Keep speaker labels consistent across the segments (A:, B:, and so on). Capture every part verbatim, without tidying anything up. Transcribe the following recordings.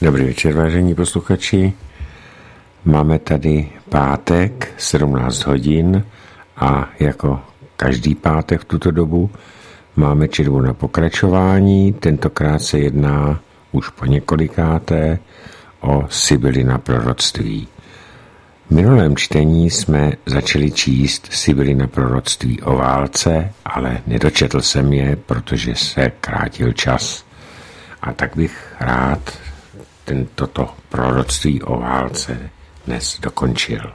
A: Dobrý večer, vážení posluchači. Máme tady pátek, sedmnáct hodin a jako každý pátek v tuto dobu máme četbu na pokračování. Tentokrát se jedná už po několikáté o Sibyly na proroctví. V minulém čtení jsme začali číst Sibyly na proroctví o válce, ale nedočetl jsem je, protože se krátil čas. A tak bych rád toto proroctví o válce dnes dokončil.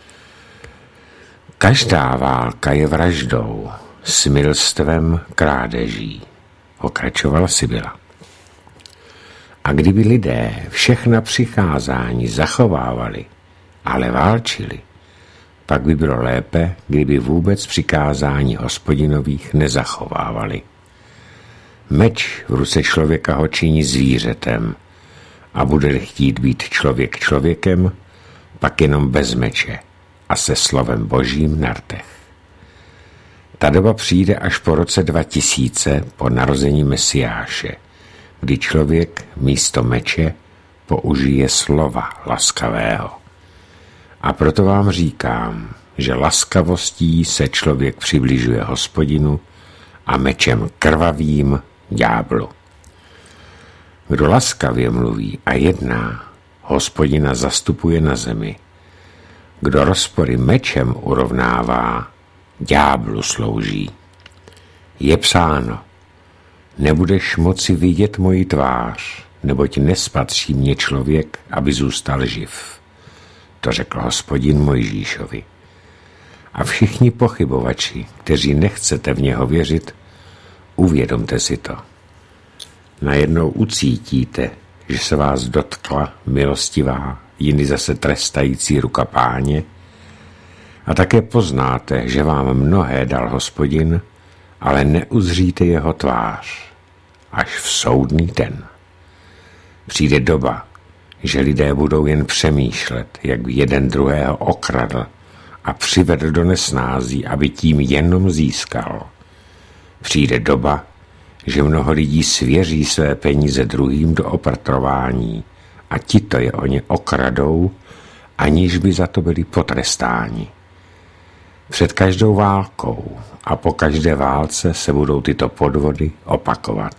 A: Každá válka je vraždou, smilstvem, krádeží, pokračovala Sibyla. A kdyby lidé všechna přikázání zachovávali, ale válčili, pak by bylo lépe, kdyby vůbec přikázání Hospodinových nezachovávali. Meč v ruce člověka ho činí zvířetem a bude-li chtít být člověk člověkem, pak jenom bez meče a se slovem Božím na rtech. Ta doba přijde až po roce dva tisíce po narození Mesiáše, kdy člověk místo meče použije slova laskavého. A proto vám říkám, že laskavostí se člověk přibližuje Hospodinu a mečem krvavým ďáblu. Kdo laskavě mluví a jedná, Hospodina zastupuje na zemi. Kdo rozpory mečem urovnává, ďáblu slouží. Je psáno, nebudeš moci vidět moji tvář, neboť nespatří mě člověk, aby zůstal živ. To řekl Hospodin Mojžíšovi. A všichni pochybovači, kteří nechcete v něho věřit, uvědomte si to. Najednou ucítíte, že se vás dotkla milostivá, jindy zase trestající ruka Páně, a také poznáte, že vám mnohé dal Hospodin, ale neuzříte jeho tvář, až v soudný den. Přijde doba, že lidé budou jen přemýšlet, jak by jeden druhého okradl a přivedl do nesnází, aby tím jenom získal. Přijde doba, že mnoho lidí svěří své peníze druhým do opatrování a tito je o ně okradou, aniž by za to byli potrestáni. Před každou válkou a po každé válce se budou tyto podvody opakovat.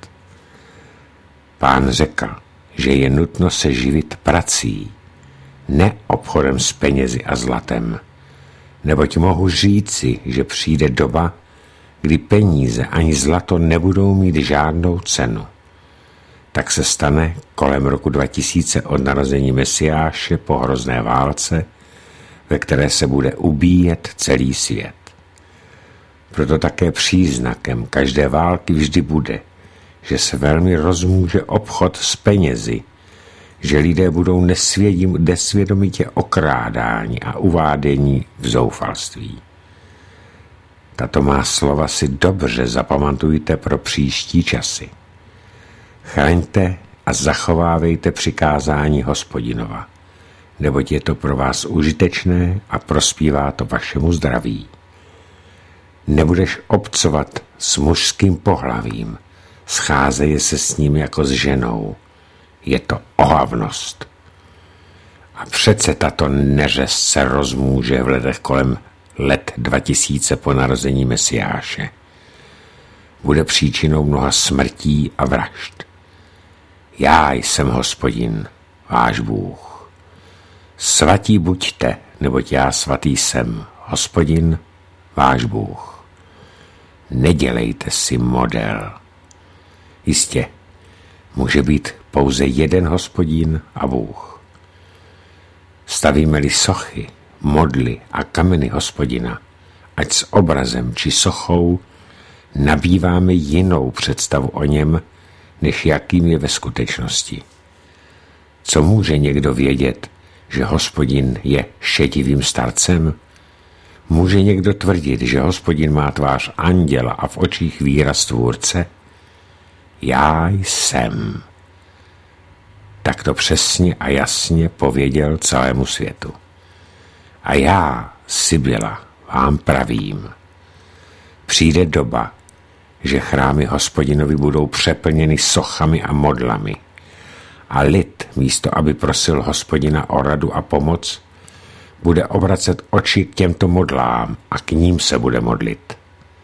A: Pán řekl, že je nutno se živit prací, ne obchodem s penězi a zlatem, neboť mohu říci, že přijde doba, kdy peníze ani zlato nebudou mít žádnou cenu. Tak se stane kolem roku dva tisíce od narození Mesiáše po hrozné válce, ve které se bude ubíjet celý svět. Proto také příznakem každé války vždy bude, že se velmi rozmůže obchod s penězi, že lidé budou nesvědomitě okrádáni a uváděni v zoufalství. Tato má slova si dobře zapamatujte pro příští časy. Chraňte a zachovávejte přikázání Hospodinova, neboť je to pro vás užitečné a prospívá to vašemu zdraví. Nebudeš obcovat s mužským pohlavím, scházeje se s ním jako s ženou. Je to ohavnost. A přece tato neřest se rozmůže v letech kolem let dva tisíce po narození Mesiáše. Bude příčinou mnoha smrtí a vražd. Já jsem Hospodin, váš Bůh. Svatí buďte, neboť já svatý jsem, Hospodin, váš Bůh. Nedělejte si model. Jistě, může být pouze jeden Hospodin a Bůh. Stavíme-li sochy, modly a kameny Hospodina, ať s obrazem či sochou, nabýváme jinou představu o něm, než jakým je ve skutečnosti. Co může někdo vědět, že Hospodin je šedivým starcem? Může někdo tvrdit, že Hospodin má tvář anděla a v očích výraz tvůrce? Já jsem. Tak to přesně a jasně pověděl celému světu. A já, Sibyla, vám pravím. Přijde doba, že chrámy Hospodinovi budou přeplněny sochami a modlami a lid místo aby prosil Hospodina o radu a pomoc, bude obracet oči k těmto modlám a k ním se bude modlit.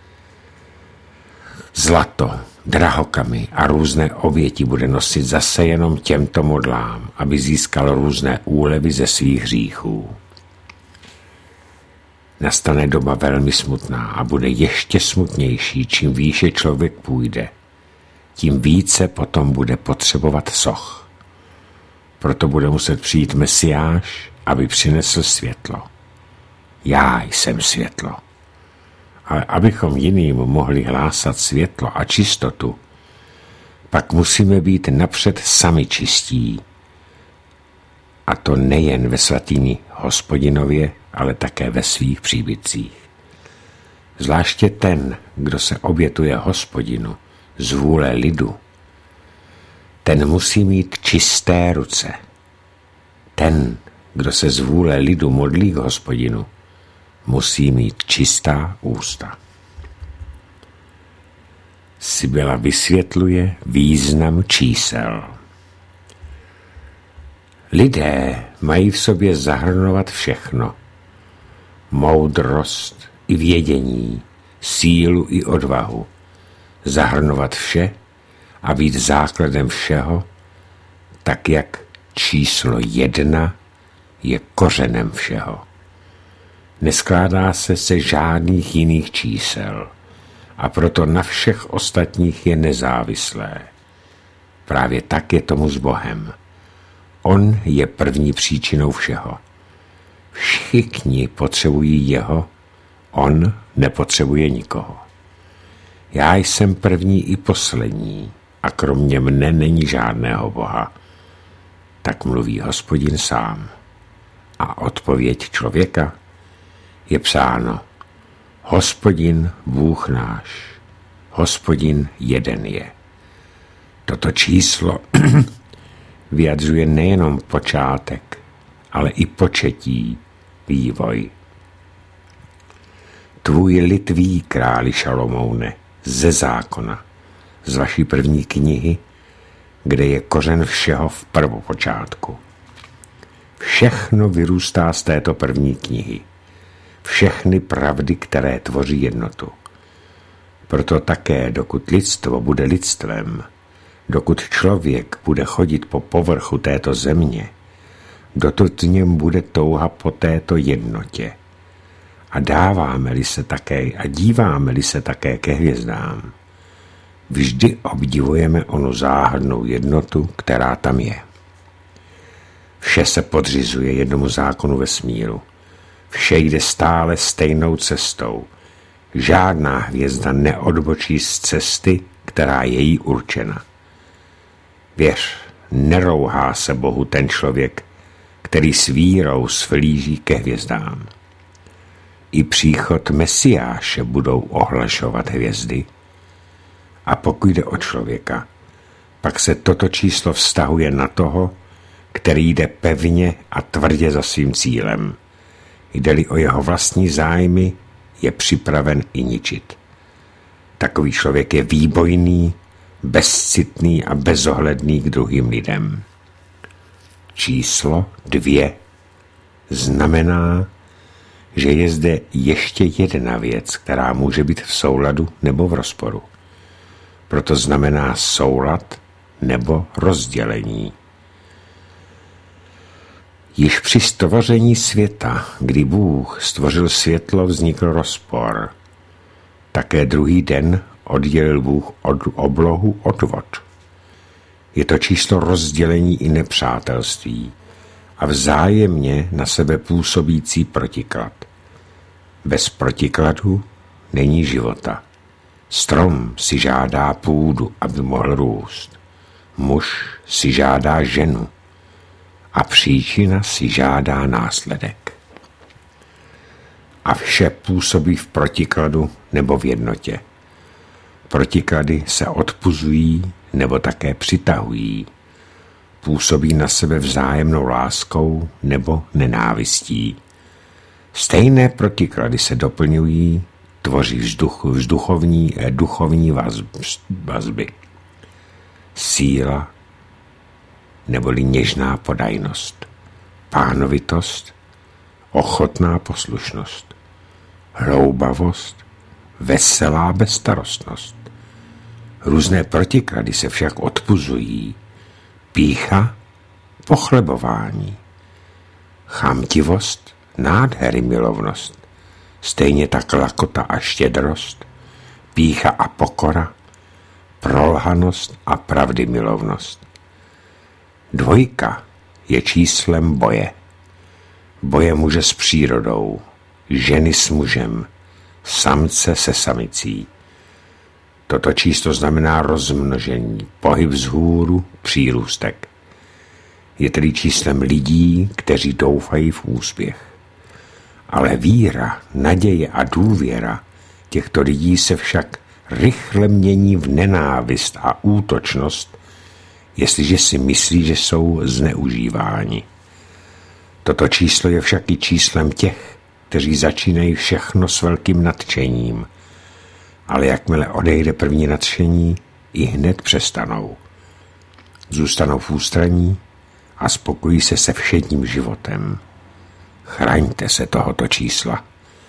A: Zlato, drahokamy a různé oběti bude nosit zase jenom těmto modlám, aby získal různé úlevy ze svých hříchů. Nastane doba velmi smutná a bude ještě smutnější, čím výše člověk půjde. Tím více potom bude potřebovat soch. Proto bude muset přijít Mesiáš, aby přinesl světlo. Já jsem světlo. Ale abychom jiným mohli hlásat světlo a čistotu, pak musíme být napřed sami čistí. A to nejen ve svatyni Hospodinově, ale také ve svých příbytcích. Zvláště ten, kdo se obětuje Hospodinu z vůle lidu, ten musí mít čisté ruce. Ten, kdo se z vůle lidu modlí k Hospodinu, musí mít čistá ústa. Sibila vysvětluje význam čísel. Lidé mají v sobě zahrnovat všechno. Moudrost i vědění, sílu i odvahu. Zahrnovat vše a být základem všeho, tak jak číslo jedna je kořenem všeho. Neskládá se se žádných jiných čísel a proto na všech ostatních je nezávislé. Právě tak je tomu s Bohem. On je první příčinou všeho. Všichni potřebují jeho, on nepotřebuje nikoho. Já jsem první i poslední a kromě mne není žádného Boha. Tak mluví Hospodin sám. A odpověď člověka je psáno: Hospodin Bůh náš, Hospodin jeden je. Toto číslo vyjadřuje nejenom počátek, ale i početí, vývoj. Tvůj lid ví, králi Šalomoune, ze zákona, z vaší první knihy, kde je kořen všeho v prvopočátku. Všechno vyrůstá z této první knihy. Všechny pravdy, které tvoří jednotu. Proto také, dokud lidstvo bude lidstvem, dokud člověk bude chodit po povrchu této země, dotud v něm bude touha po této jednotě. A dáváme-li se také a díváme-li se také ke hvězdám, vždy obdivujeme onu záhadnou jednotu, která tam je. Vše se podřizuje jednomu zákonu vesmíru. Vše jde stále stejnou cestou. Žádná hvězda neodbočí z cesty, která je jí určena. Věř, nerouhá se Bohu ten člověk, který s vírou svlíží ke hvězdám. I příchod Mesiáše budou ohlašovat hvězdy. A pokud jde o člověka, pak se toto číslo vztahuje na toho, který jde pevně a tvrdě za svým cílem. Jde-li o jeho vlastní zájmy, je připraven i ničit. Takový člověk je výbojný, bezcitný a bezohledný k druhým lidem. Číslo dvě znamená, že je zde ještě jedna věc, která může být v souladu nebo v rozporu. Proto znamená soulad nebo rozdělení. Již při stvoření světa, kdy Bůh stvořil světlo, vznikl rozpor. Také druhý den oddělil Bůh od oblohu od vod. Je to číslo rozdělení i nepřátelství a vzájemně na sebe působící protiklad. Bez protikladu není života. Strom si žádá půdu, aby mohl růst. Muž si žádá ženu a příčina si žádá následek. A vše působí v protikladu nebo v jednotě. Protiklady se odpuzují nebo také přitahují. Působí na sebe vzájemnou láskou nebo nenávistí. Stejné protiklady se doplňují, tvoří vzduch, vzduchovní, duchovní vazby. Síla neboli něžná podajnost, pánovitost, ochotná poslušnost, hloubavost, veselá bezstarostnost. Různé protiklady se však odpuzují. Pýcha, pochlebování, chamtivost, nádhery milovnost, stejně tak lakota a štědrost, pýcha a pokora, prolhanost a pravdy milovnost. Dvojka je číslem boje. Boje muže s přírodou, ženy s mužem, samce se samicí. Toto číslo znamená rozmnožení, pohyb vzhůru, přírůstek. Je tedy číslem lidí, kteří doufají v úspěch. Ale víra, naděje a důvěra těchto lidí se však rychle mění v nenávist a útočnost, jestliže si myslí, že jsou zneužíváni. Toto číslo je však i číslem těch, kteří začínají všechno s velkým nadšením, ale jakmile odejde první nadšení, i hned přestanou. Zůstanou v ústraní a spokojí se se všedním životem. Chraňte se tohoto čísla.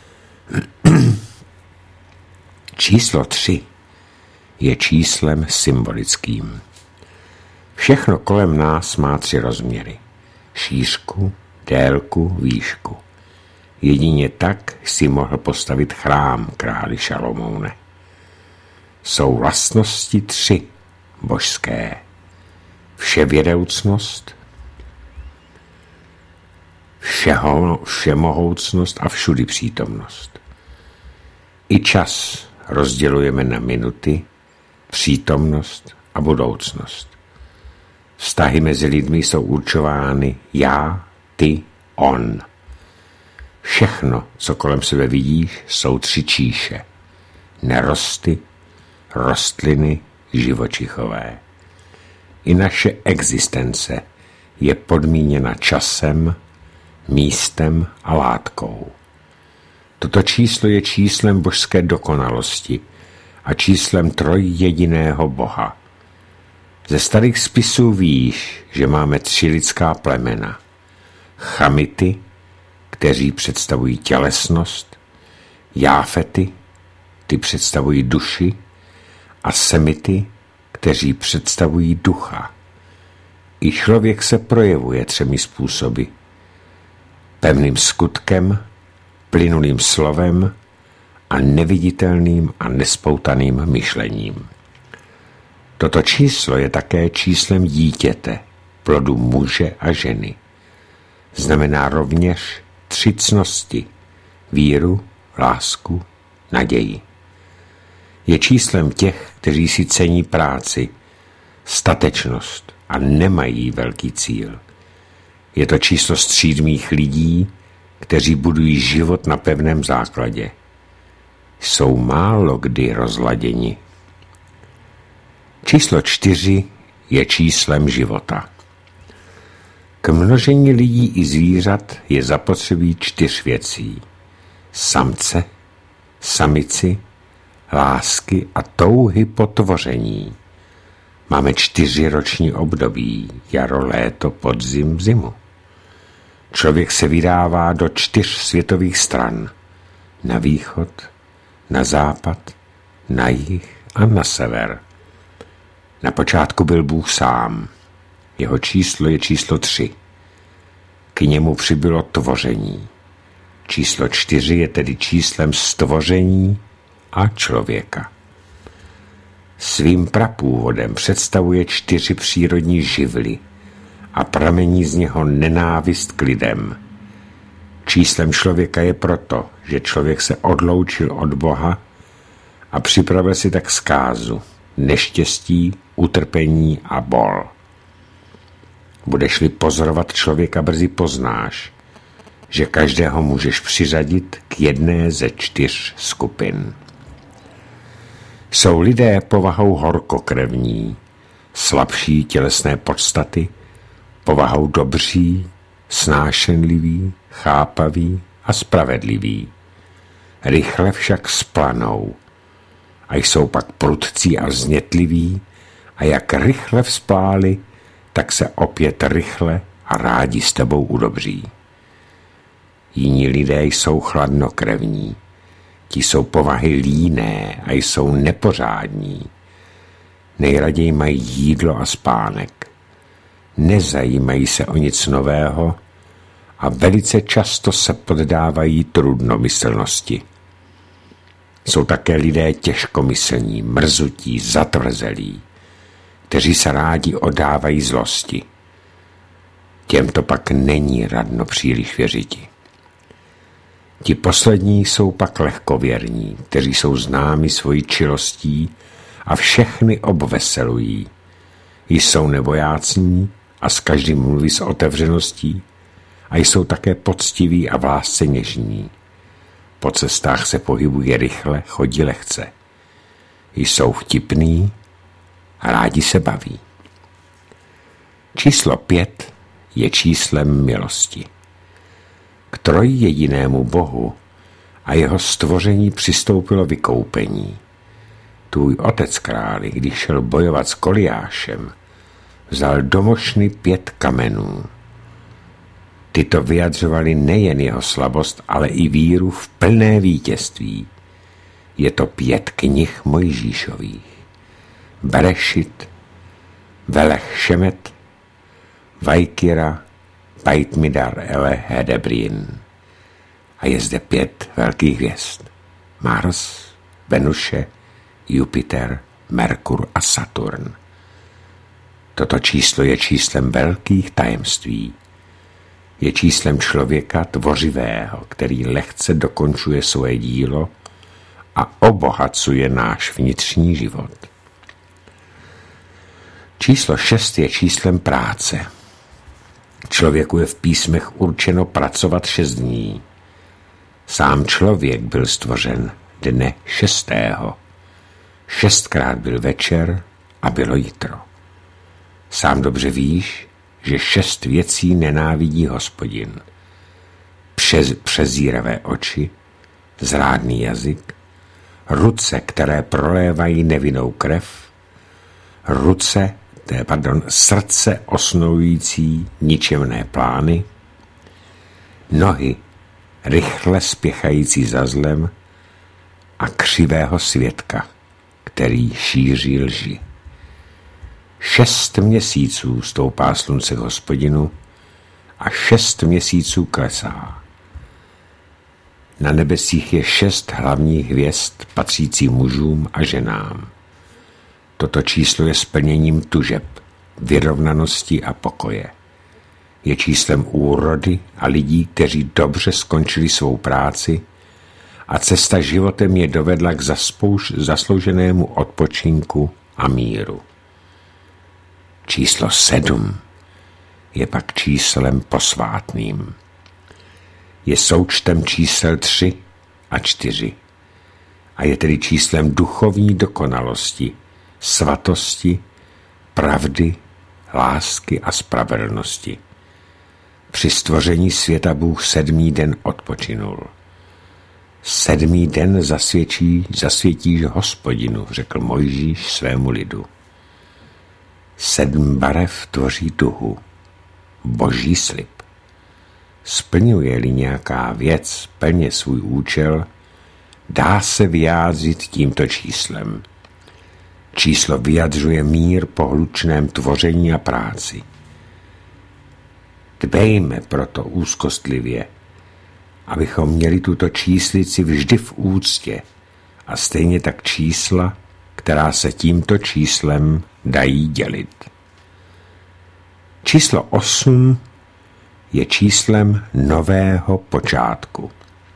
A: Číslo tři je číslem symbolickým. Všechno kolem nás má tři rozměry. Šířku, délku, výšku. Jedině tak si mohl postavit chrám králi Šalomoune. Jsou vlastnosti tři božské. Vševědoucnost, všeho, všemohoucnost a všudy přítomnost. I čas rozdělujeme na minuty, přítomnost a budoucnost. Vztahy mezi lidmi jsou určovány já, ty, on. Všechno, co kolem sebe vidíš, jsou tři číše. Nerosty, rostliny, živočichové. I naše existence je podmíněna časem, místem a látkou. Toto číslo je číslem božské dokonalosti a číslem trojjediného Boha. Ze starých spisů víš, že máme tři lidská plemena. Chamity, kteří představují tělesnost, Jáfety, ty představují duši, a Semity, kteří představují ducha. I člověk se projevuje třemi způsoby. Pevným skutkem, plynulým slovem a neviditelným a nespoutaným myšlením. Toto číslo je také číslem dítěte, plodu muže a ženy. Znamená rovněž tři ctnosti, víru, lásku, naději. Je číslem těch, kteří si cení práci, statečnost a nemají velký cíl. Je to číslo střídmých lidí, kteří budují život na pevném základě. Jsou málo kdy rozladěni. Číslo čtyři je číslem života. K množení lidí i zvířat je zapotřebí čtyř věcí. Samce, samici, lásky a touhy po tvoření. Máme čtyři roční období, jaro, léto, podzim, zimu. Člověk se vydává do čtyř světových stran. Na východ, na západ, na jih a na sever. Na počátku byl Bůh sám. Jeho číslo je číslo tři. K němu přibylo tvoření. Číslo čtyři je tedy číslem stvoření a člověka. Svým prapůvodem představuje čtyři přírodní živly a pramení z něho nenávist k lidem. Číslem člověka je proto, že člověk se odloučil od Boha a připravil si tak zkázu, neštěstí, utrpení a bol. Budeš-li pozorovat člověka, brzy poznáš, že každého můžeš přiřadit k jedné ze čtyř skupin. Jsou lidé povahou horkokrevní, slabší tělesné podstaty, povahou dobří, snášenliví, chápaví a spravedliví. Rychle však splanou a jsou pak prudcí a vznětliví a jak rychle vzpláli, tak se opět rychle a rádi s tebou udobří. Jiní lidé jsou chladnokrevní, ti jsou povahy líné a jsou nepořádní. Nejraději mají jídlo a spánek. Nezajímají se o nic nového a velice často se poddávají trudnomyslnosti. Jsou také lidé těžkomyslní, mrzutí, zatvrzelí, kteří se rádi oddávají zlosti. Těmto pak není radno příliš věřiti. Ti poslední jsou pak lehkověrní, kteří jsou známi svojí čilostí a všechny obveselují. Jsou nebojácní a s každým mluví s otevřeností a jsou také poctiví a v lásce něžní. Po cestách se pohybuje rychle, chodí lehce. Jsou vtipní a rádi se baví. Číslo pět je číslem milosti. K trojjedinému Bohu a jeho stvoření přistoupilo vykoupení. Tvůj otec králi, když šel bojovat s Goliášem, vzal do mošny pět kamenů. Tyto vyjadřovali nejen jeho slabost, ale i víru v plné vítězství. Je to pět knih Mojžíšových. Berešit, Velech Šemet, Vajkira, Bajtmidar Ele Hedebrin. A je zde pět velkých hvězd. Mars, Venuše, Jupiter, Merkur a Saturn. Toto číslo je číslem velkých tajemství. Je číslem člověka tvořivého, který lehce dokončuje svoje dílo a obohacuje náš vnitřní život. Číslo šest je číslem práce. Člověku je v písmech určeno pracovat šest dní. Sám člověk byl stvořen dne šestého. Šestkrát byl večer a bylo jitro. Sám dobře víš, že šest věcí nenávidí Hospodin. Přez, přezíravé oči, zrádný jazyk, ruce, které prolévají nevinnou krev, ruce, pardon, srdce osnující ničemné plány, nohy, rychle spěchající za zlem a křivého svědka, který šíří lži. Šest měsíců stoupá slunce k Hospodinu a šest měsíců klesá. Na nebesích je šest hlavních hvězd patřící mužům a ženám. Toto číslo je splněním tužeb, vyrovnanosti a pokoje. Je číslem úrody a lidí, kteří dobře skončili svou práci a cesta životem je dovedla k zaspouž, zaslouženému odpočinku a míru. Číslo sedm je pak číslem posvátným. Je součtem čísel tři a čtyři a je tedy číslem duchovní dokonalosti, svatosti, pravdy, lásky a spravedlnosti. Při stvoření světa Bůh sedmý den odpočinul. Sedmý den zasvědčí, zasvětíš Hospodinu, řekl Mojžíš svému lidu. Sedm barev tvoří duhu, boží slib. Splňuje-li nějaká věc plně svůj účel, dá se vyjádřit tímto číslem. Číslo vyjadřuje mír po hlučném tvoření a práci. Dbejme proto úzkostlivě, abychom měli tuto číslici vždy v úctě a stejně tak čísla, která se tímto číslem dají dělit. Číslo osm je číslem nového počátku.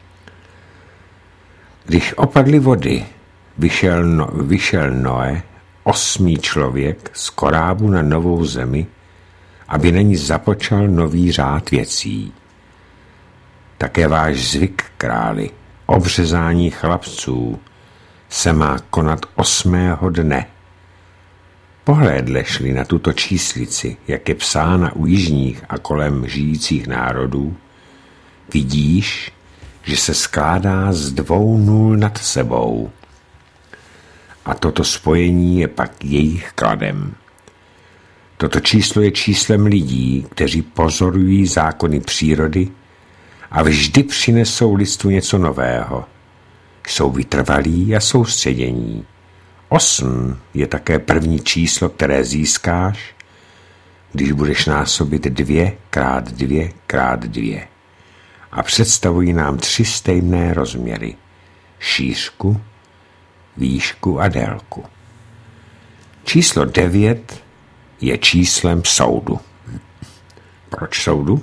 A: Když opadly vody, vyšel, no, vyšel Noe, osmý člověk, z korábu na novou zemi, aby na ní započal nový řád věcí. Také váš zvyk, králi, obřezání chlapců, se má konat osmého dne. Pohlédleš-li na tuto číslici, jak je psána u jižních a kolem žijících národů, vidíš, že se skládá z dvou nul nad sebou. A toto spojení je pak jejich kladem. Toto číslo je číslem lidí, kteří pozorují zákony přírody a vždy přinesou lidstvu něco nového. Jsou vytrvalí a soustředění. Osm je také první číslo, které získáš, když budeš násobit dvě krát dvě krát dvě. A představují nám tři stejné rozměry. Šířku, výšku a délku. Číslo devět je číslem soudu. Proč soudu?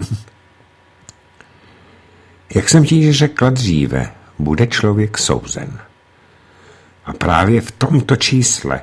A: Jak jsem ti řekla dříve, bude člověk souzen. A právě v tomto čísle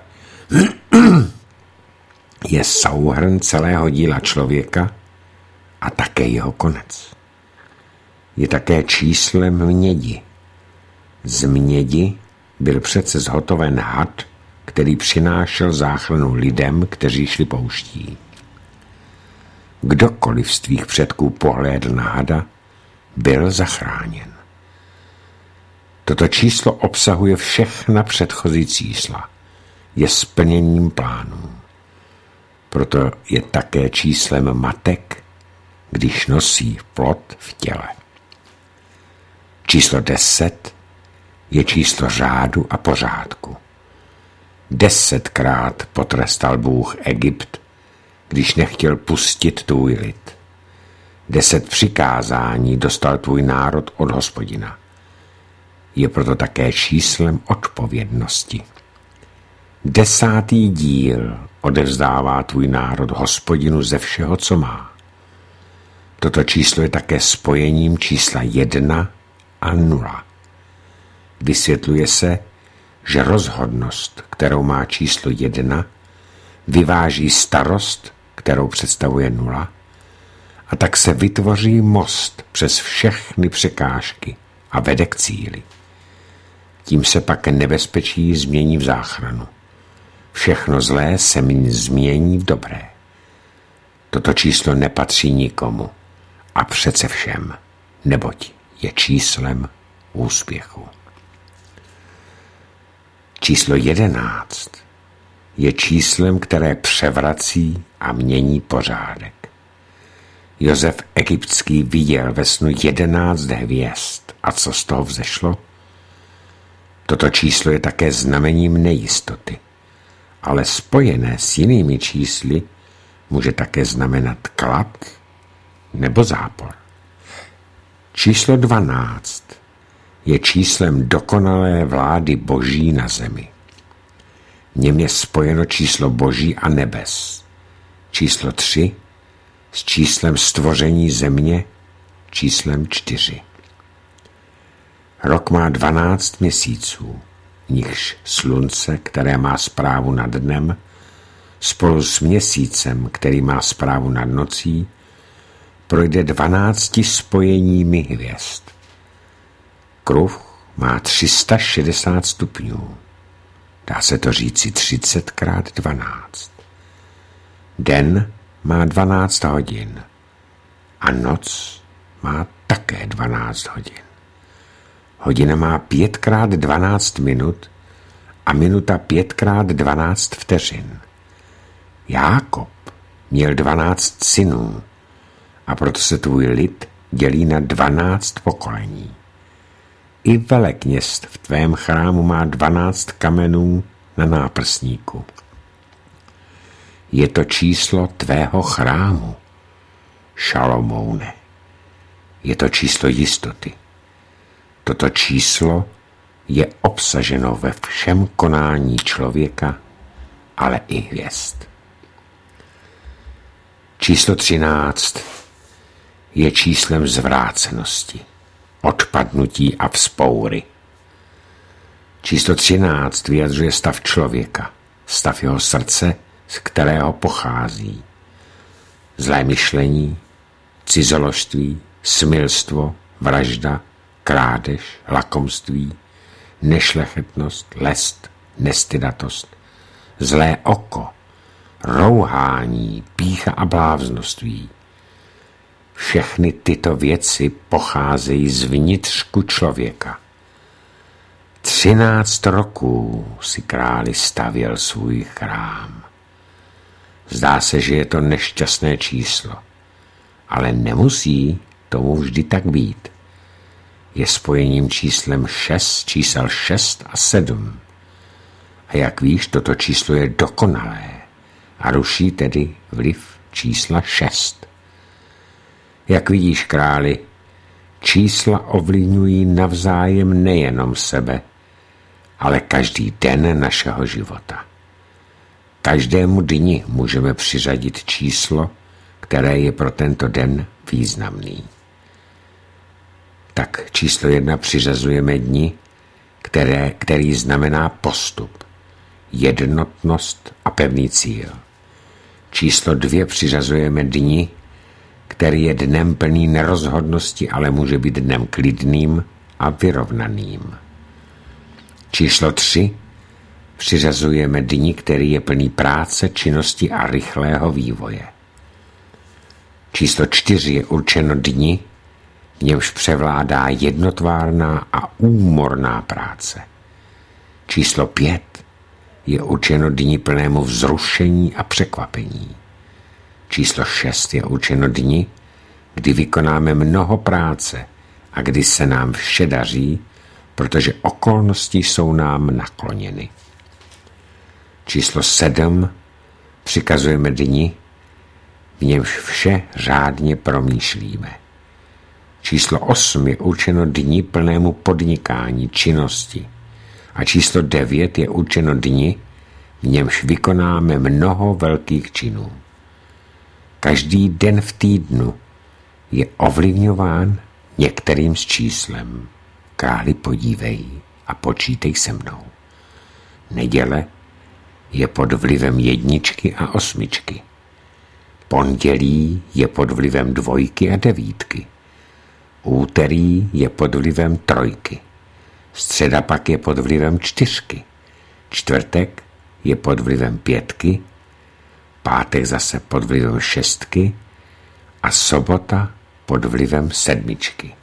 A: je souhrn celého díla člověka a také jeho konec. Je také číslem mědi. Z mědi byl přece zhotoven had, který přinášel záchranu lidem, kteří šli pouští. Kdokoliv z tvých předků pohlédl na hada, byl zachráněn. Toto číslo obsahuje všechna předchozí čísla. Je splněním plánů. Proto je také číslem matek, když nosí plod v těle. Číslo deset je číslo řádu a pořádku. Desetkrát potrestal Bůh Egypt, když nechtěl pustit tvůj lid. Deset přikázání dostal tvůj národ od Hospodina. Je proto také číslem odpovědnosti. Desátý díl odevzdává tvůj národ Hospodinu ze všeho, co má. Toto číslo je také spojením čísla jedna a nula. Vysvětluje se, že rozhodnost, kterou má číslo jedna, vyváží starost, kterou představuje nula, a tak se vytvoří most přes všechny překážky a vede k cíli. Tím se pak nebezpečí změní v záchranu. Všechno zlé se změní v dobré. Toto číslo nepatří nikomu a přece všem, neboť je číslem úspěchu. Číslo jedenáct je číslem, které převrací a mění pořádek. Josef Egyptský viděl ve snu jedenáct hvězd. A co z toho vzešlo? Toto číslo je také znamením nejistoty, ale spojené s jinými čísly může také znamenat klad nebo zápor. Číslo dvanáct je číslem dokonalé vlády Boží na zemi. V něm je spojeno číslo Boží a nebes. Číslo tři s číslem stvoření země, číslem čtyři. Rok má dvanáct měsíců, v nichž slunce, které má správu nad dnem, spolu s měsícem, který má správu nad nocí, projde dvanácti spojeními hvězd. Kruh má tři sta šedesát stupňů. Dá se to říci třicet krát dvanáct. Den má dvanáct hodin a noc má také dvanáct hodin. Hodina má pět krát dvanáct minut a minuta pět krát dvanáct vteřin. Jákob měl dvanáct synů a proto se tvůj lid dělí na dvanáct pokolení. I velekněz v tvém chrámu má dvanáct kamenů na náprsníku. Je to číslo tvého chrámu, Šalomoune. Je to číslo jistoty. Toto číslo je obsaženo ve všem konání člověka, ale i hvězd. Číslo třináct je číslem zvrácenosti, odpadnutí a vzpoury. Číslo třináct vyjadřuje stav člověka, stav jeho srdce, z kterého pochází. Zlé myšlení, cizoložství, smilstvo, vražda, krádež, lakomství, nešlechetnost, lest, nestydatost, zlé oko, rouhání, pýcha a bláznoství. Všechny tyto věci pocházejí z vnitřku člověka. Třináct roků si králi stavěl svůj chrám. Zdá se, že je to nešťastné číslo, ale nemusí tomu vždy tak být. Je spojením číslem šest, čísel šest a sedm. A jak víš, toto číslo je dokonalé a ruší tedy vliv čísla šest. Jak vidíš, králi, čísla ovlivňují navzájem nejenom sebe, ale každý den našeho života. Každému dni můžeme přiřadit číslo, které je pro tento den významný. Tak číslo jedna přiřazujeme dni, které, který znamená postup, jednotnost a pevný cíl. Číslo dvě přiřazujeme dni, který je dnem plný nerozhodnosti, ale může být dnem klidným a vyrovnaným. Číslo tři přiřazujeme dni, který je plný práce, činnosti a rychlého vývoje. Číslo čtyři je určeno dni, v němž převládá jednotvárná a úmorná práce. Číslo pět je určeno dni plnému vzrušení a překvapení. Číslo šest je určeno dni, kdy vykonáme mnoho práce a kdy se nám vše daří, protože okolnosti jsou nám nakloněny. Číslo sedm přikazujeme dni, v němž vše řádně promýšlíme. Číslo osm je určeno dni plnému podnikání, činnosti. A číslo devět je určeno dni, v němž vykonáme mnoho velkých činů. Každý den v týdnu je ovlivňován některým z číslem. Králi, podívej a počítej se mnou. Neděle je pod vlivem jedničky a osmičky. Pondělí je pod vlivem dvojky a devítky. Úterý je pod vlivem trojky. Středa pak je pod vlivem čtyřky. Čtvrtek je pod vlivem pětky. Pátek zase pod vlivem šestky. A sobota pod vlivem sedmičky.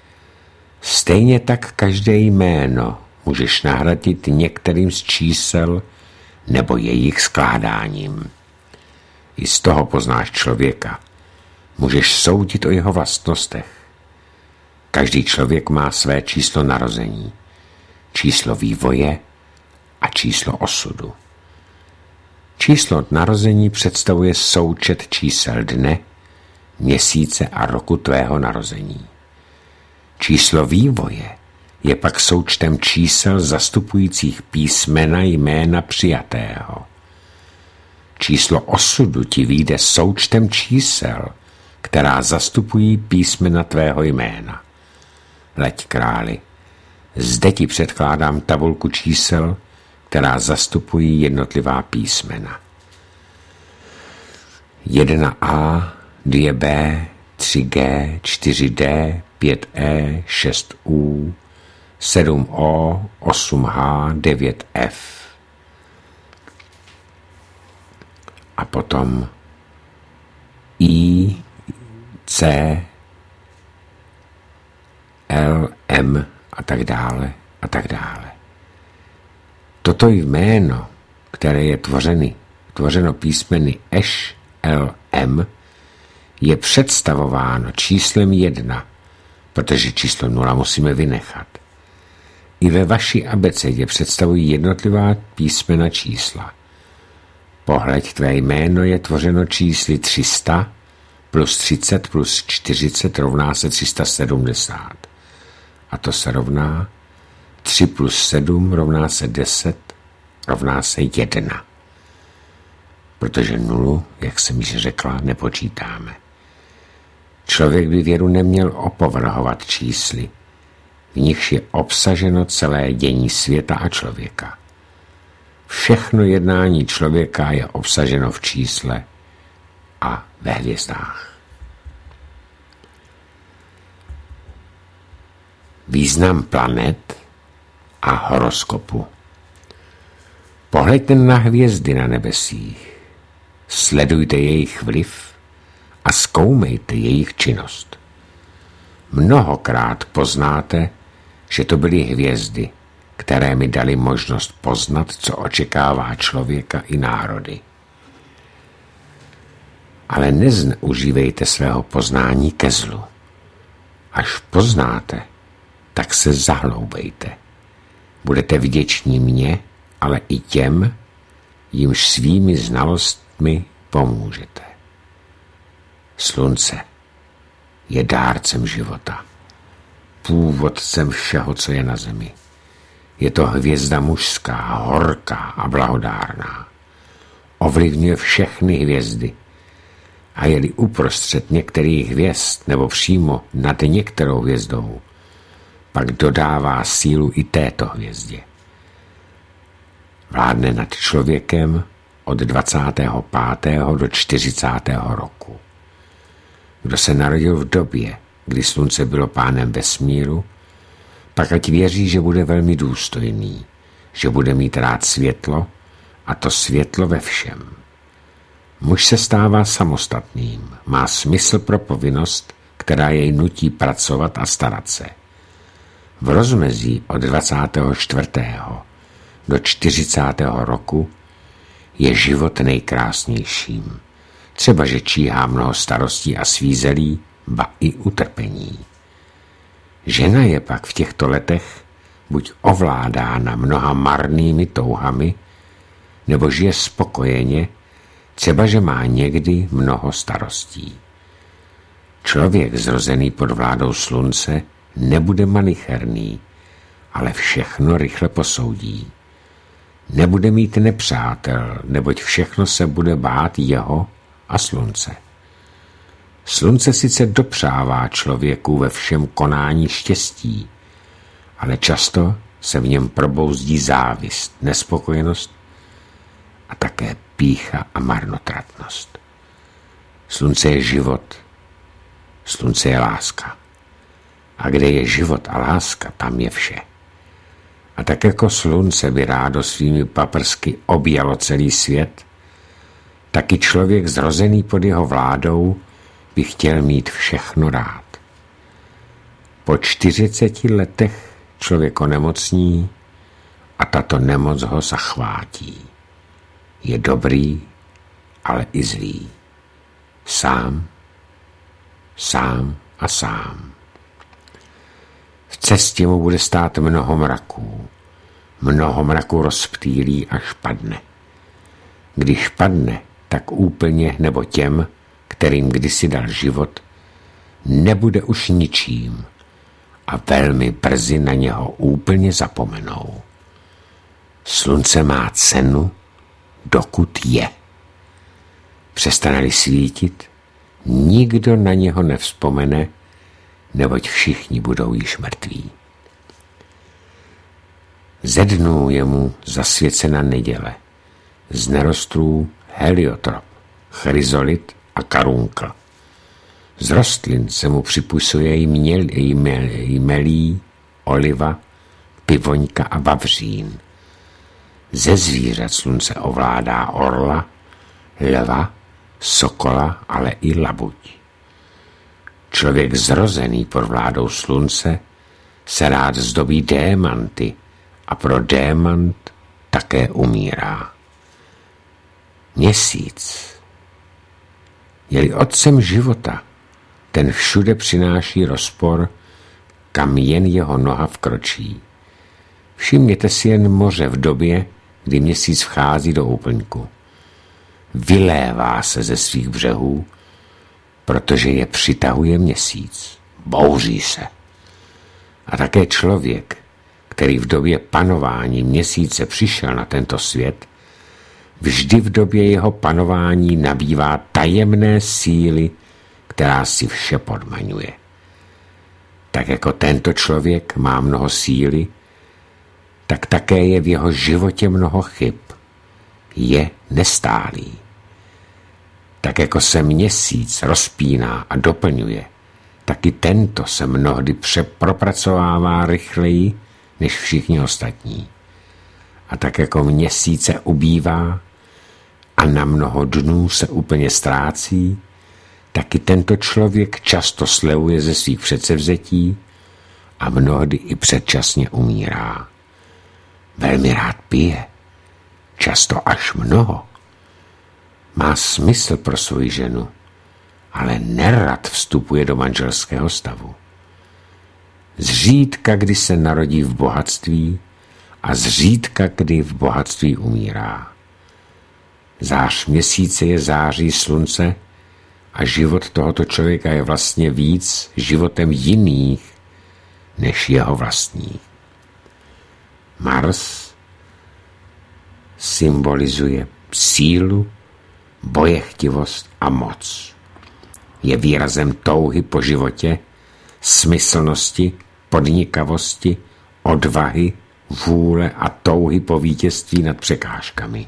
A: Stejně tak každé jméno můžeš nahradit některým z čísel nebo jejich skládáním. I z toho poznáš člověka. Můžeš soudit o jeho vlastnostech. Každý člověk má své číslo narození, číslo vývoje a číslo osudu. Číslo narození představuje součet čísel dne, měsíce a roku tvého narození. Číslo vývoje je pak součtem čísel zastupujících písmena jména přijatého. Číslo osudu ti vyjde součtem čísel, která zastupují písmena tvého jména. Leď, králi, zde ti předkládám tabulku čísel, která zastupují jednotlivá písmena. jedna A, dva B, tři G, čtyři D, pět E, šest U, sedm O, osm H, devět F. A potom I, C, L, M a tak dále a tak dále. Toto jméno, které je tvořeny, tvořeno písmeny Š, L, M, je představováno číslem jedna, protože číslo nula musíme vynechat. I ve vaší abecedě představují jednotlivá písmena čísla. Pohleď, tvé jméno je tvořeno čísly tři sta plus třicet plus čtyřicet rovná se tři sta sedmdesát. A to se rovná tři plus sedm rovná se deset rovná se jedna. Protože nulu, jak jsem již řekla, nepočítáme. Člověk by věru neměl opovrhovat čísly, v nichž je obsaženo celé dění světa a člověka. Všechno jednání člověka je obsaženo v čísle a ve hvězdách. Význam planet a horoskopu. Pohleďte na hvězdy na nebesích, sledujte jejich vliv a zkoumejte jejich činnost. Mnohokrát poznáte, že to byly hvězdy, které mi dali možnost poznat, co očekává člověka i národy. Ale nezneužívejte svého poznání ke zlu. Až poznáte, tak se zahloubejte. Budete vděční mně, ale i těm, jimž svými znalostmi pomůžete. Slunce je dárcem života, původcem všeho, co je na zemi. Je to hvězda mužská, horká a blahodárná. Ovlivňuje všechny hvězdy a je-li uprostřed některých hvězd nebo přímo nad některou hvězdou, pak dodává sílu i této hvězdě. Vládne nad člověkem od dvacátého pátého do čtyřicátého roku. Kdo se narodil v době, kdy slunce bylo pánem vesmíru, pak ať věří, že bude velmi důstojný, že bude mít rád světlo, a to světlo ve všem. Muž se stává samostatným, má smysl pro povinnost, která jej nutí pracovat a starat se. V rozmezí od dvacátého čtvrtého do čtyřicátého roku je život nejkrásnějším. Třeba, že číhá mnoho starostí a svízelí, ba i utrpení. Žena je pak v těchto letech buď ovládána mnoha marnými touhami, nebo žije spokojeně, třeba, že má někdy mnoho starostí. Člověk zrozený pod vládou slunce nebude malicherný, ale všechno rychle posoudí. Nebude mít nepřátel, neboť všechno se bude bát jeho a slunce. Slunce sice dopřává člověku ve všem konání štěstí, ale často se v něm probouzdí závist, nespokojenost a také pýcha a marnotratnost. Slunce je život, slunce je láska. A kde je život a láska, tam je vše. A tak jako slunce by rádo svými paprsky objalo celý svět, tak i člověk zrozený pod jeho vládou by chtěl mít všechno rád. Po čtyřiceti letech člověk onemocní a tato nemoc ho zachvátí. Je dobrý, ale i zlý. Sám, sám a sám. V cestě mu bude stát mnoho mraků. Mnoho mraků rozptýlí, až padne. Když padne, tak úplně nebo těm, kterým kdysi dal život, nebude už ničím a velmi brzy na něho úplně zapomenou. Slunce má cenu, dokud je. Přestane-li svítit, nikdo na něho nevzpomene, neboť všichni budou již mrtví. Ze dnů je mu zasvěcena neděle, z nerostlů heliotrop, chryzolit a karunkl. Z rostlin se mu připisuje jmelí, oliva, pivoňka a vavřín. Ze zvířat slunce ovládá orla, lva, sokola, ale i labuť. Člověk zrozený pod vládou slunce se rád zdobí démanty a pro démant také umírá. Měsíc je-li otcem života, ten všude přináší rozpor, kam jen jeho noha vkročí. Všimněte si jen moře v době, kdy měsíc vchází do úplňku. Vylévá se ze svých břehů, protože je přitahuje měsíc. Bouří se. A také člověk, který v době panování měsíce přišel na tento svět, vždy v době jeho panování nabývá tajemné síly, která si vše podmaňuje. Tak jako tento člověk má mnoho síly, tak také je v jeho životě mnoho chyb. Je nestálý. Tak jako se měsíc rozpíná a doplňuje, tak i tento se mnohdy přepropracovává rychleji než všichni ostatní. A tak jako měsíce ubývá a na mnoho dnů se úplně ztrácí, tak i tento člověk často slevuje ze svých předsevzetí a mnohdy i předčasně umírá. Velmi rád pije, často až mnoho. Má smysl pro svoji ženu ale nerad vstupuje do manželského stavu. Zřídka, kdy se narodí v bohatství a zřídka, kdy v bohatství umírá. Zář měsíce je září slunce a život tohoto člověka je vlastně víc životem jiných než jeho vlastní. Mars symbolizuje sílu, bojechtivost a moc. Je výrazem touhy po životě, smyslnosti, podnikavosti, odvahy, vůle a touhy po vítězství nad překážkami.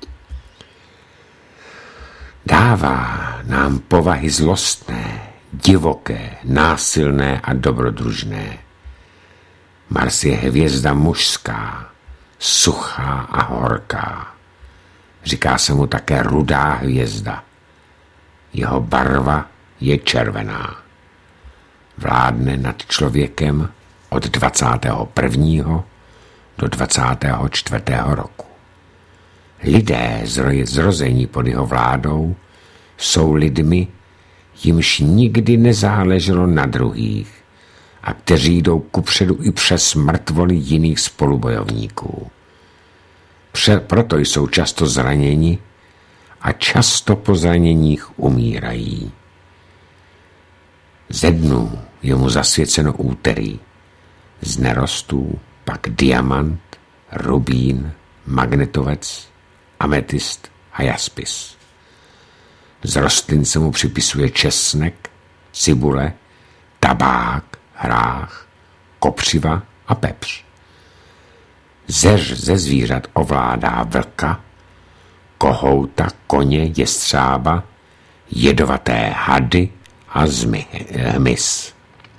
A: Dává nám povahy zlostné, divoké, násilné a dobrodružné. Mars je hvězda mužská, suchá a horká. Říká se mu také rudá hvězda. Jeho barva je červená. Vládne nad člověkem od dvacátého prvního do dvacátého čtvrtého roku. Lidé zrození pod jeho vládou jsou lidmi, jimž nikdy nezáleželo na druhých a kteří jdou kupředu i přes mrtvoly jiných spolubojovníků. Pře- proto jsou často zraněni a často po zraněních umírají. Ze dnů je mu zasvěceno úterý, z nerostů pak diamant, rubín, magnetovec, ametist a jaspis. Z rostlin se mu připisuje česnek, cibule, tabák, hrách, kopřiva a pepř. Zeř ze zvířat ovládá vlka, kohouta, koně, jestřába, jedovaté hady a zmy, hmyz.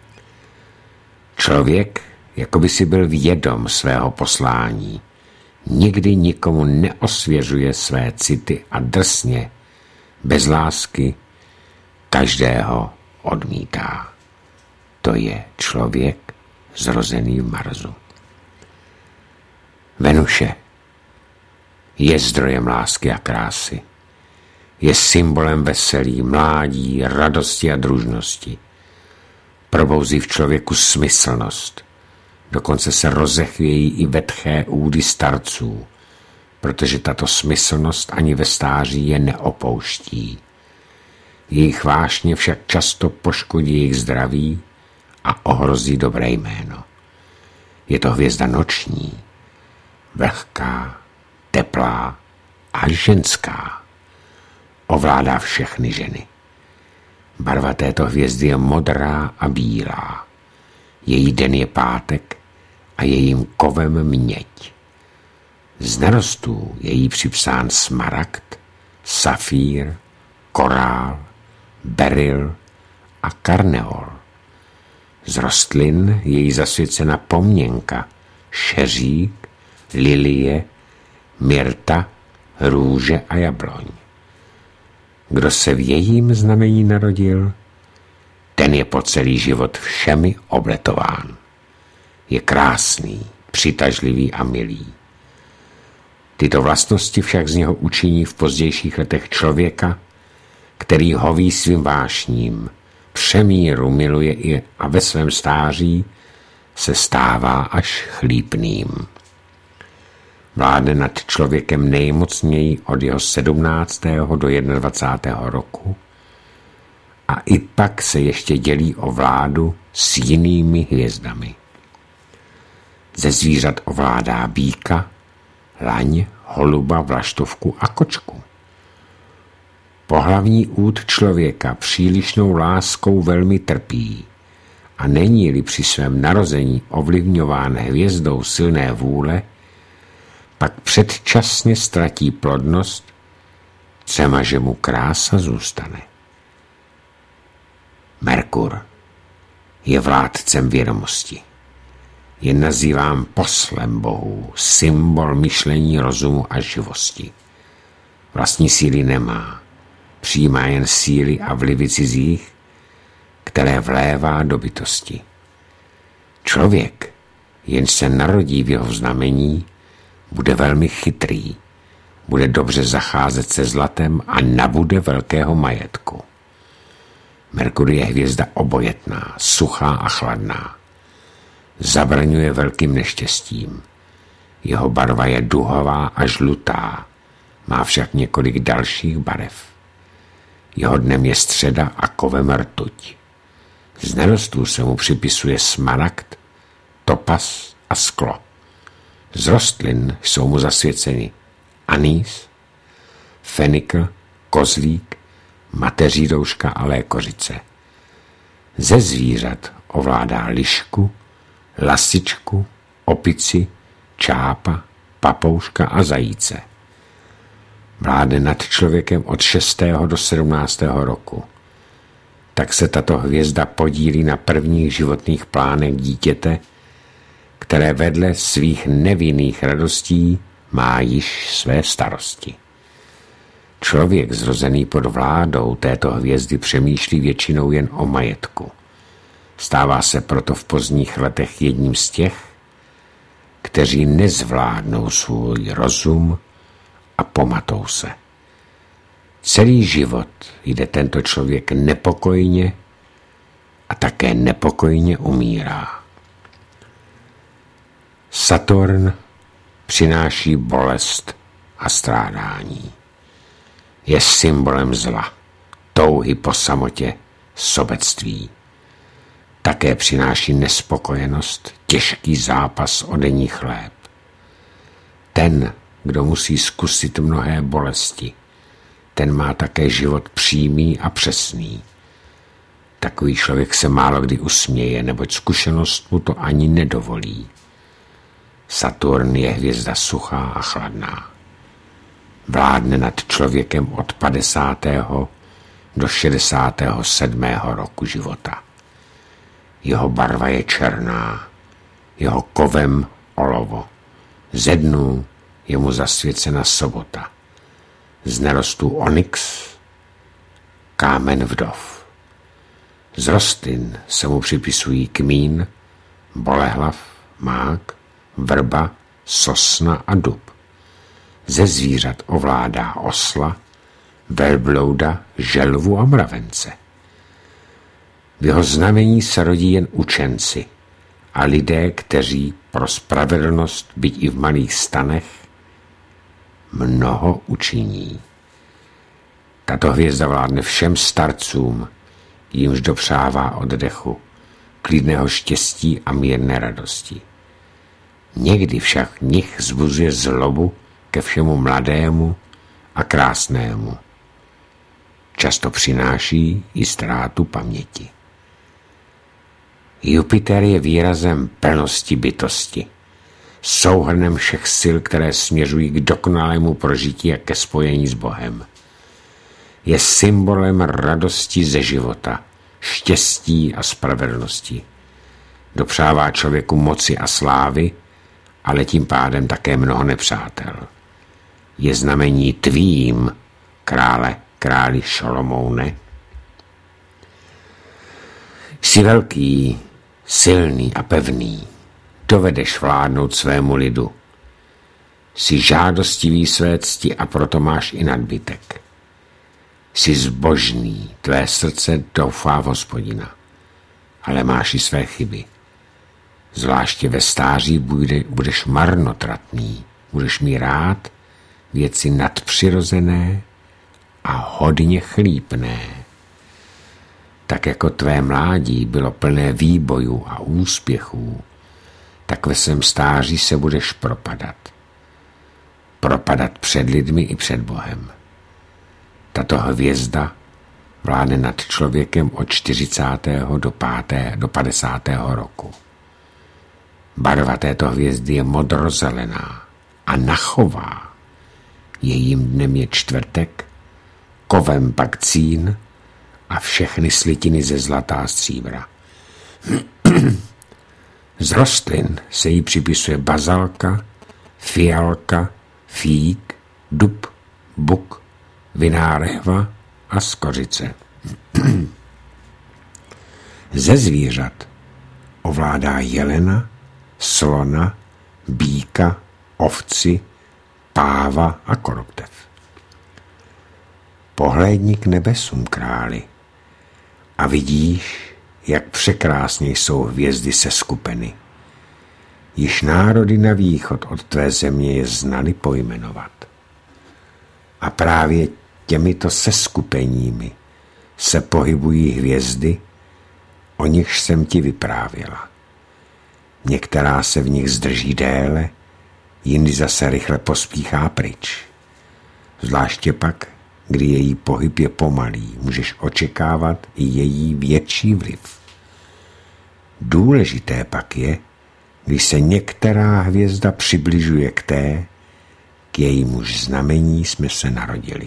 A: Člověk jako by si byl vědom svého poslání, nikdy nikomu neosvěžuje své city a drsně, bez lásky, každého odmítá. To je člověk zrozený v Marsu. Venuše je zdrojem lásky a krásy. Je symbolem veselí, mládí, radosti a družnosti. Probouzí v člověku smyslnost. Dokonce se rozechvějí i vetché údy starců, protože tato smyslnost ani ve stáří je neopouští. Jejich vášně však často poškodí jejich zdraví a ohrozí dobré jméno. Je to hvězda noční, vlhká, teplá a ženská. Ovládá všechny ženy. Barva této hvězdy je modrá a bílá. Její den je pátek a jejím kovem měď. Z nerostů je jí připsán smaragd, safír, korál, beryl a karneol. Z rostlin je jí zasvěcena pomněnka, šeřík, lilie, myrta, růže a jabloň. Kdo se v jejím znamení narodil, ten je po celý život všemi obletován. Je krásný, přitažlivý a milý. Tyto vlastnosti však z něho učiní v pozdějších letech člověka, který hoví svým vášním, přemíru miluje i a ve svém stáří se stává až chlípným. Vládne nad člověkem nejmocněji od jeho sedmnáctého do dvacátého prvního roku a i pak se ještě dělí o vládu s jinými hvězdami. Ze zvířat ovládá býka, laň, holuba, vlaštovku a kočku. Pohlavní úd člověka přílišnou láskou velmi trpí a není-li při svém narození ovlivňován hvězdou silné vůle, pak předčasně ztratí plodnost, třema, že mu krása zůstane. Merkur je vládcem vědomosti. Je nazýván poslem bohů, symbol myšlení, rozumu a živosti. Vlastní síly nemá, přijímá jen síly a vlivy cizích, které vlévá do bytosti. Člověk, jenž se narodí v jeho znamení, bude velmi chytrý, bude dobře zacházet se zlatem a nabude velkého majetku. Merkur je hvězda obojetná, suchá a chladná. Zabraňuje velkým neštěstím. Jeho barva je duhová a žlutá, má však několik dalších barev. Jeho dnem je středa a kovem rtuť. Z nerostů se mu připisuje smaragd, topas a sklo. Z rostlin jsou mu zasvěceny anýs, fenikl, kozlík, mateří douška a lékořice. Ze zvířat ovládá lišku, lasičku, opici, čápa, papouška a zajíce. Vládne nad člověkem od šestého do sedmnáctého roku. Tak se tato hvězda podílí na prvních životních plánech dítěte, které vedle svých nevinných radostí má již své starosti. Člověk zrozený pod vládou této hvězdy přemýšlí většinou jen o majetku. Stává se proto v pozdních letech jedním z těch, kteří nezvládnou svůj rozum a pomatou se. Celý život jde tento člověk nepokojně a také nepokojně umírá. Saturn přináší bolest a strádání. Je symbolem zla, touhy po samotě, sobectví. Také přináší nespokojenost, těžký zápas o denní chléb. Ten, kdo musí zkusit mnohé bolesti, ten má také život přímý a přesný. Takový člověk se málo kdy usměje, neboť zkušenost mu to ani nedovolí. Saturn je hvězda suchá a chladná. Vládne nad člověkem od padesátého do šedesátého sedmého roku života. Jeho barva je černá, jeho kovem olovo. Ze dnů je mu zasvěcena sobota. Z nerostů onyx, kámen vdov. Z rostlin se mu připisují kmín, bolehlav, mák, vrba, sosna a dub. Ze zvířat ovládá osla, velblouda, želvu a mravence. V jeho znamení se rodí jen učenci a lidé, kteří pro spravedlnost, byť i v malých stanech, mnoho učiní. Tato hvězda vládne všem starcům, jimž dopřává oddechu, klidného štěstí a mírné radosti. Někdy však v nich zbuzuje zlobu ke všemu mladému a krásnému. Často přináší i ztrátu paměti. Jupiter je výrazem plnosti bytosti, souhrnem všech sil, které směřují k dokonalému prožití a ke spojení s Bohem. Je symbolem radosti ze života, štěstí a spravedlnosti. Dopřává člověku moci a slávy, ale tím pádem také mnoho nepřátel. Je znamení tvým, krále, králi Šolomoune. Jsi velký, silný a pevný, dovedeš vládnout svému lidu. Jsi žádostivý své cti a proto máš i nadbytek. Jsi zbožný, tvé srdce doufá v Hospodina, ale máš i své chyby. Zvláště ve stáří bude, budeš marnotratný, budeš mít rád věci nadpřirozené a hodně chlípné. Tak jako tvé mládí bylo plné výbojů a úspěchů, tak ve svém stáří se budeš propadat. Propadat před lidmi i před Bohem. Tato hvězda vládne nad člověkem od čtyřicátého do pátého do padesátého roku. Barva této hvězdy je modrozelená a nachová. Jejím dnem je čtvrtek, kovem pak cín a všechny slitiny ze zlata a stříbra. Z rostlin se jí připisuje bazalka, fialka, fík, dub, buk, vinná rehva a skořice. Ze zvířat ovládá jelena, slona, býka, ovci, páva a koroptev. Pohlédni k nebesům, králi, a vidíš, jak překrásně jsou hvězdy seskupeny. Již národy na východ od tvé země je znali pojmenovat. A právě těmito seskupeními se pohybují hvězdy, o nichž jsem ti vyprávěla. Některá se v nich zdrží déle, jindy zase rychle pospíchá pryč. Zvláště pak, kdy její pohyb je pomalý, můžeš očekávat i její větší vliv. Důležité pak je, když se některá hvězda přibližuje k té, k jejímuž znamení jsme se narodili.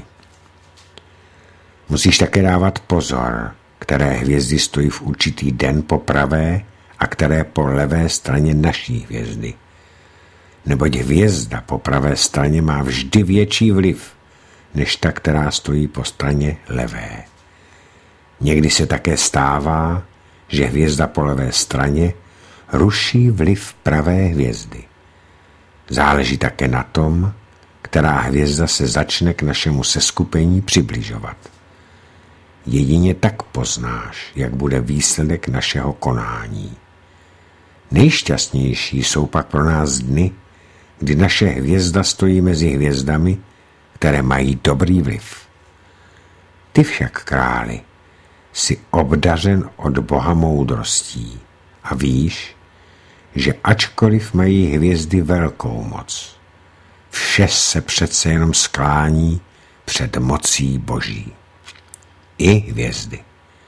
A: Musíš také dávat pozor, které hvězdy stojí v určitý den po pravé a které po levé straně naší hvězdy. Neboť hvězda po pravé straně má vždy větší vliv, než ta, která stojí po straně levé. Někdy se také stává, že hvězda po levé straně ruší vliv pravé hvězdy. Záleží také na tom, která hvězda se začne k našemu seskupení přibližovat. Jedině tak poznáš, jak bude výsledek našeho konání. Nejšťastnější jsou pak pro nás dny, kdy naše hvězda stojí mezi hvězdami, které mají dobrý vliv. Ty však, králi, jsi obdařen od Boha moudrostí a víš, že ačkoliv mají hvězdy velkou moc, vše se přece jenom sklání před mocí Boží. I hvězdy.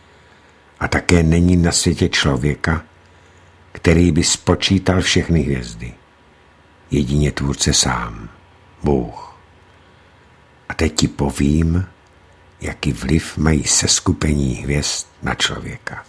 A: A také není na světě člověka, který by spočítal všechny hvězdy. Jedině tvůrce sám, Bůh. A teď ti povím, jaký vliv mají seskupení hvězd na člověka.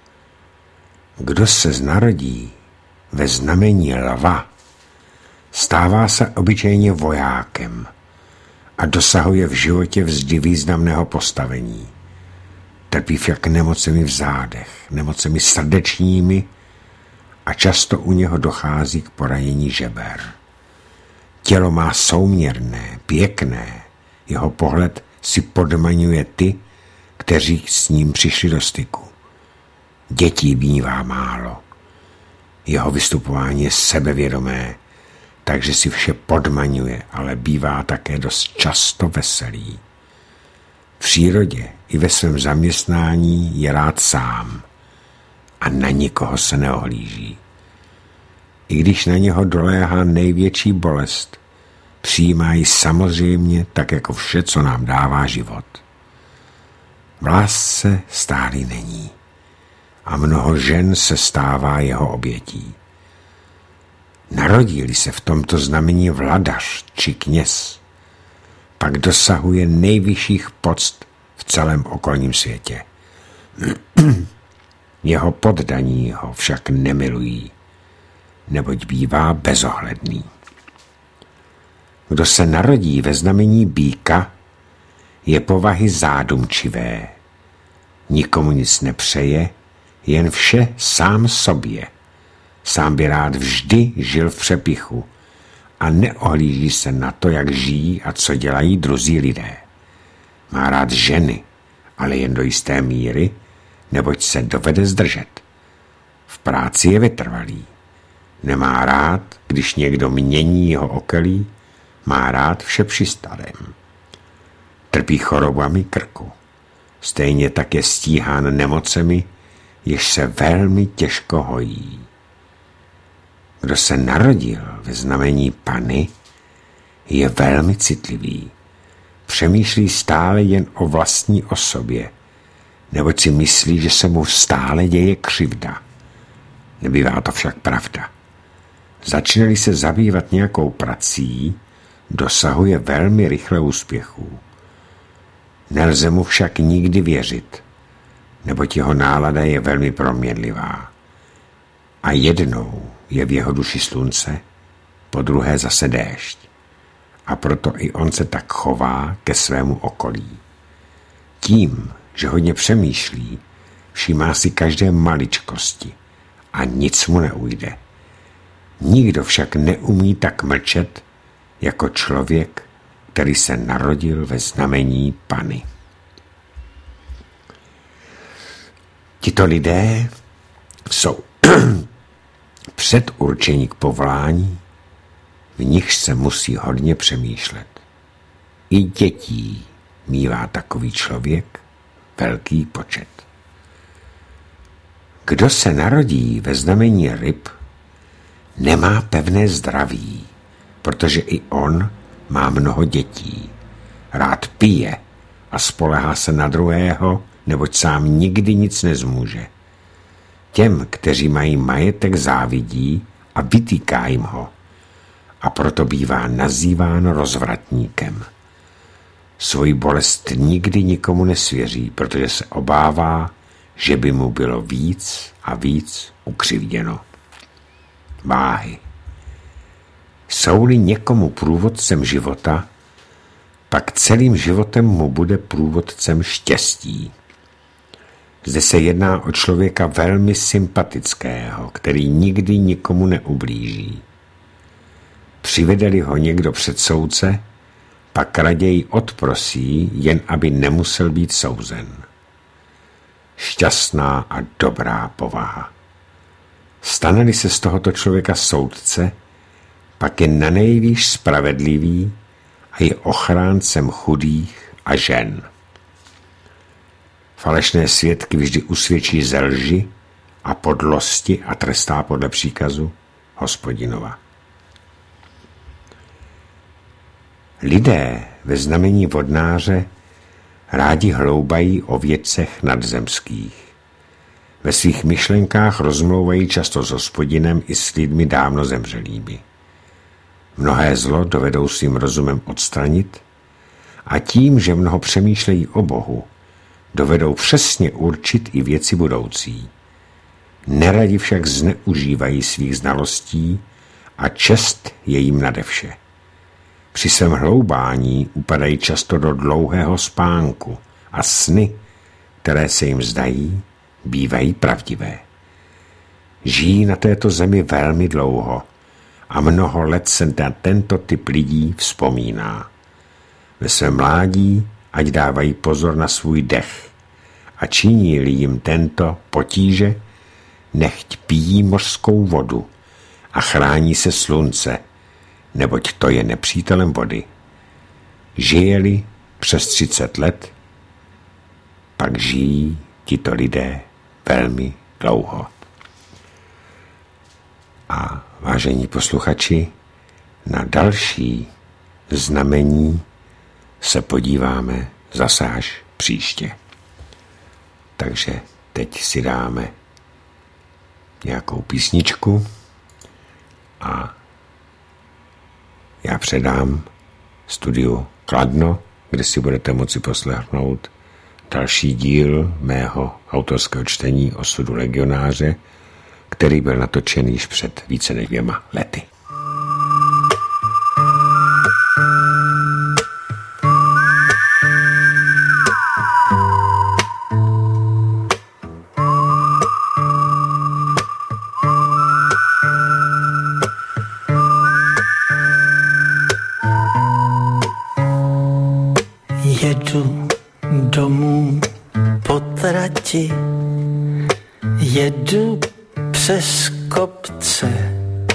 A: Kdo se narodí ve znamení lva, stává se obyčejně vojákem a dosahuje v životě vždy významného postavení. Trpí však nemocemi v zádech, nemocemi srdečními a často u něho dochází k poranění žeber. Tělo má souměrné, pěkné, jeho pohled si podmaňuje ty, kteří s ním přišli do styku. Dětí bývá málo. Jeho vystupování je sebevědomé, takže si vše podmaňuje, ale bývá také dost často veselý. V přírodě i ve svém zaměstnání je rád sám a na nikoho se neohlíží. I když na něho doléhá největší bolest, přijímá ji samozřejmě tak jako vše, co nám dává život. V lásce stálý není a mnoho žen se stává jeho obětí. Narodí-li se v tomto znamení vladař či kněz, pak dosahuje nejvyšších poct v celém okolním světě. Jeho poddaní ho však nemilují, neboť bývá bezohledný. Kdo se narodí ve znamení býka, je povahy zádumčivé. Nikomu nic nepřeje, jen vše sám sobě. Sám by rád vždy žil v přepichu a neohlíží se na to, jak žijí a co dělají druzí lidé. Má rád ženy, ale jen do jisté míry, neboť se dovede zdržet. V práci je vytrvalý. Nemá rád, když někdo mění jeho okolí, má rád vše při starém. Trpí chorobami krku. Stejně tak je stíhán nemocemi, jež se velmi těžko hojí. Kdo se narodil ve znamení Panny, je velmi citlivý. Přemýšlí stále jen o vlastní osobě, neboť si myslí, že se mu stále děje křivda. Nebývá to však pravda. Začne-li se zabývat nějakou prací, dosahuje velmi rychle úspěchů. Nelze mu však nikdy věřit, neboť jeho nálada je velmi proměnlivá. A jednou je v jeho duši slunce, po druhé zase déšť. A proto i on se tak chová ke svému okolí. Tím, že hodně přemýšlí, všímá si každé maličkosti a nic mu neujde. Nikdo však neumí tak mlčet, jako člověk, který se narodil ve znamení Panny. Tito lidé jsou předurčení k povolání, v nichž se musí hodně přemýšlet. I dětí mívá takový člověk velký počet. Kdo se narodí ve znamení ryb, nemá pevné zdraví, protože i on má mnoho dětí. Rád pije a spolehá se na druhého, neboť sám nikdy nic nezmůže. Těm, kteří mají majetek, závidí a vytýká jim ho, a proto bývá nazýván rozvratníkem. Svoji bolest nikdy nikomu nesvěří, protože se obává, že by mu bylo víc a víc ukřivděno. Váhy. Jsou-li někomu průvodcem života, pak celým životem mu bude průvodcem štěstí. Zde se jedná o člověka velmi sympatického, který nikdy nikomu neublíží. Přivede-li ho někdo před soudce, pak raději odprosí, jen aby nemusel být souzen. Šťastná a dobrá povaha. Stane-li se z tohoto člověka soudce, pak je nanejvýš spravedlivý a je ochráncem chudých a žen. Falešné svědky vždy usvědčí ze lži a podlosti a trestá podle příkazu Hospodinova. Lidé ve znamení vodnáře rádi hloubají o věcech nadzemských. Ve svých myšlenkách rozmlouvají často s Hospodinem i s lidmi dávno zemřelými. Mnohé zlo dovedou svým rozumem odstranit a tím, že mnoho přemýšlejí o Bohu, dovedou přesně určit i věci budoucí. Neradi však zneužívají svých znalostí a čest je jim nade vše. Při svém hloubání upadají často do dlouhého spánku a sny, které se jim zdají, bývají pravdivé. Žijí na této zemi velmi dlouho a mnoho let se na tento typ lidí vzpomíná. Ve svém mládí ať dávají pozor na svůj dech a činí-li jim tento potíže, nechť pijí mořskou vodu a chrání se slunce, neboť to je nepřítelem vody. Žije-li přes třicet let, pak žijí tito lidé velmi dlouho. A vážení posluchači, na další znamení se podíváme zase až příště. Takže teď si dáme nějakou písničku a já předám studiu Kladno, kde si budete moci poslechnout další díl mého autorského čtení Osudu legionáře, který byl natočen již před více než dvěma lety.
B: Jedu domů po trati, jedu přes kopce,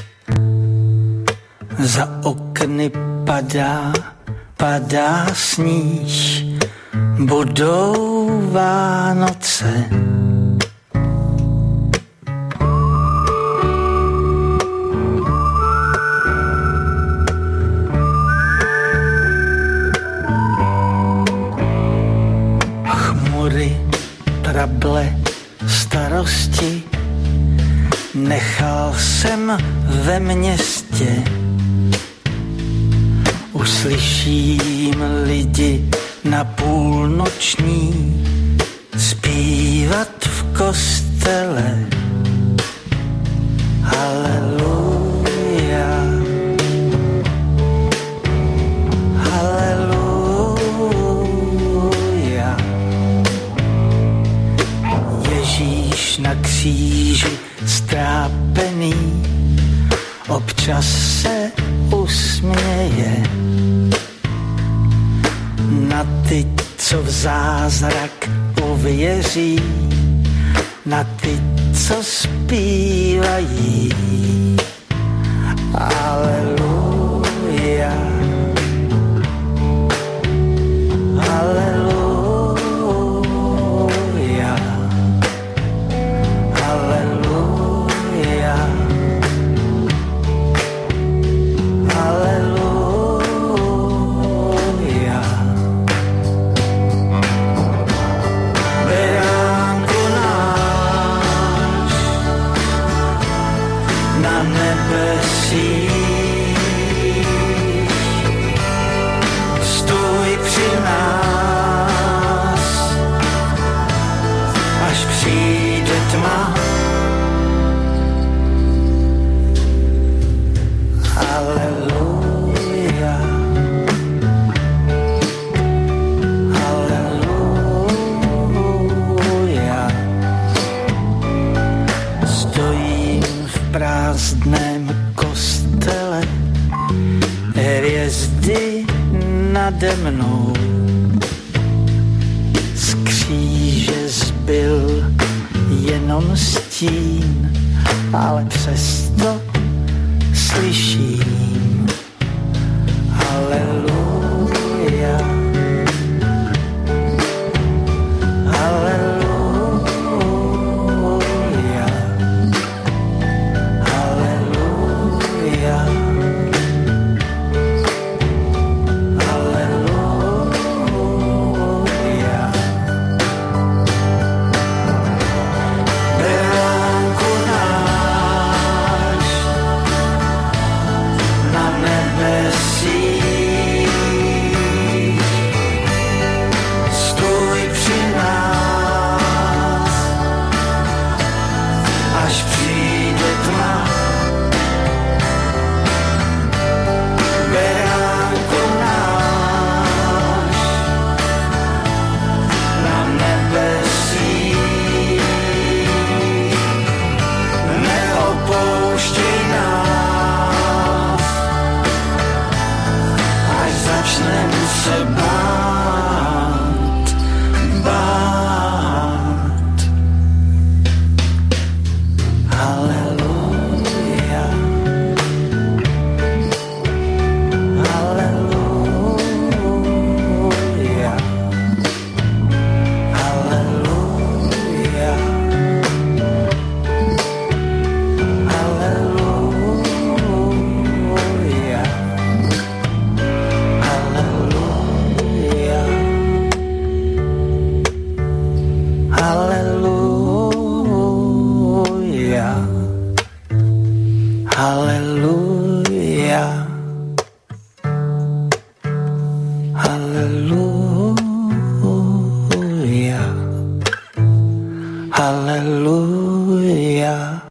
B: za okny padá, padá sníh, budou Vánoce. Trable, starosti, nechal jsem ve městě. Uslyším lidi na půlnoční zpívat v kostele. Haleluja, haleluja. Ježíš na kříži strápený občas se usměje na ty, co v zázrak uvěří, na ty, co zpívají. Aleluja, aleluja, aleluja, aleluja. Beránku náš na nebesích, stůj při nás, až přijde tma. Aleluja, aleluja. Stojím v prázdném kostele, hvězdy nade mnou. Z kříže zbyl jenom stín, ale přesto slyším. Aleluja, aleluja, aleluja, aleluja. Beránku náš na nebesích, stůj při nás, až přijde tma. Beránku náš na nebesích, neopouštěj nás, až začnem se bát, bát. Aleluja, aleluja, aleluja, aleluja. Hallelujah, hallelujah, hallelujah, hallelujah.